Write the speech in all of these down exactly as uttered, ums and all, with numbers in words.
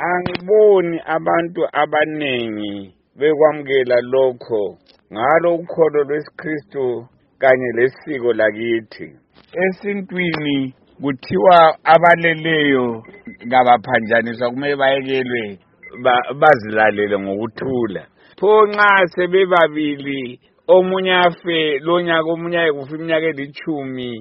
Angiboni abantu abanengi bekwamukela lokho ngalo ukholo lwesiKristu kanye lesiko lakithi. Esintwini kuthiwa abaleleyo ngabaphanjaniswa kumele bayekelwe bazilalele ngokuthula. Pho nxa sebebabili omunye afe lonyaka omunye ayekufa iminyaka elithumi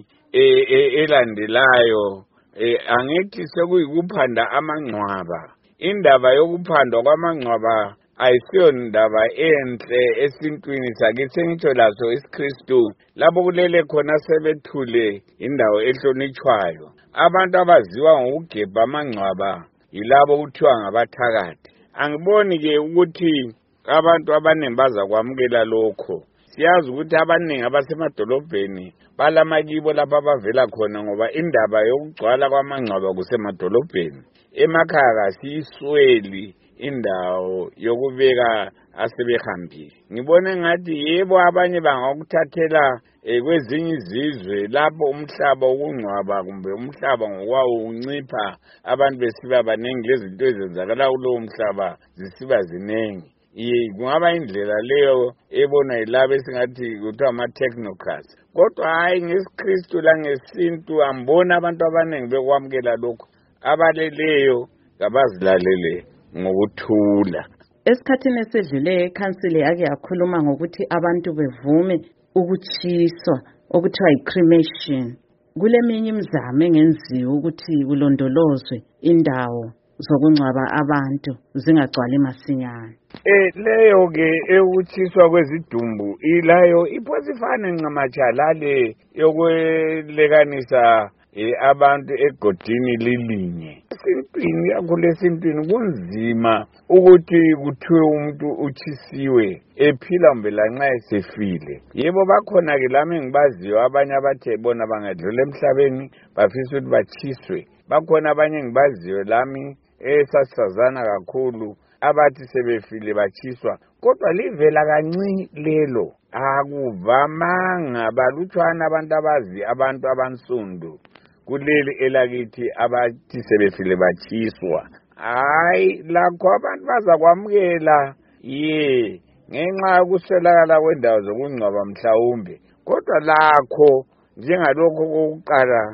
elandelayo, angithi sekuyikuphanda amangcwaba. Indaba yokuphandwa kwamangcwaba ayisiyo ndaba enhle esintwini sakithi, sengitsho laso isiKristu lapho kulele khona sebethule indawo ehlonitshwayo. Abantu abaziwa ngokugebha amangcwaba yilabo kuthiwa ngabathakathi. Angiboni-ke ukuthi abantu abaningi bazakwamukela lokho. Siyazi ukuthi abaningi abasemadolobheni balamakibo lapho abavela khona, ngoba indaba yokugcwala kwamangcwaba kusemadolobheni. Emakhaya kasiyisweli indawo yokubeka asebehambile. Ngibone ngathi yebo abanye bangakuthathela kwezinye izizwe lapho umhlaba wokungcwaba kumbe umhlaba ngokwawo uncipha, abantu besiba baningi, lezinto ezenzakala kulowo mhlaba zisiba ziningi. Kungaba indlela leyo ebona yilabo esingathi kuthiwa ama-technocrats. Kodwa hayi, ngesiKristu langesintu ambona abantu abaningi bekwamukela lokho. Abaleleyo kabazilalele ngokuthula. Esikhathini esedluleyo ikhansili yake yakhuluma ngokuthi abantu bevume ukutshiswa okuthiwa yi-cremation. Kuleminye imizamo engenziwa ukuthi kulondolozwe indawo zokungcwaba abantu zingagcwali masinyane. Eh leyo ke ekutshiswa kwezidumbu ilayo iphosifane ncamatshalale yokwelekanisa abantu egodini lilinye. Esintwini yakho lesintwini kunzima ukuthi kuthiwe umuntu uchisiwe ephila kumbe lanxa esefile. Yebo bakhona ke lami ngibaziyo abanye abathe bona bangadlula emhlabeni bafisa ukuthi bachiswe. Bakhona abanye ngibaziyo lami esasazana kakhulu abathi sebefile bachiswa. Kodwa livela kancane lelo, akuvamanga. Balutshwana abantu abazi abantu abansundu kuleli elakithi abathi sebefile bachiswa. Hayi, lakho abantu bazakwamukela ye ngenxa yokuswelakala kwendawo zokungcwaba mhlawumbe. Kodwa lakho njengalokho kokuqala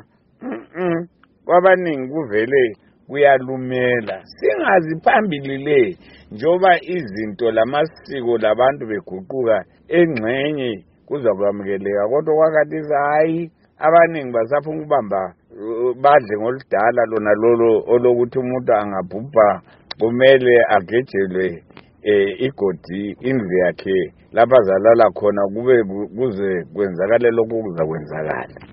kwabaningi kuvele kuyalumela. Singazi phambili le njoba izinto lamasiko labantu beguquka engxenye kuzakwamukeleka. Kodwa kwakathi hayi, abaningi basafuna ukubamba badle ngoludala lona lolo olokuthi umuntu angabhubha kumele agejelwe igodi indlu yakhe lapha azalala khona kube kuze kwenzakale lokho kuzakwenzakala.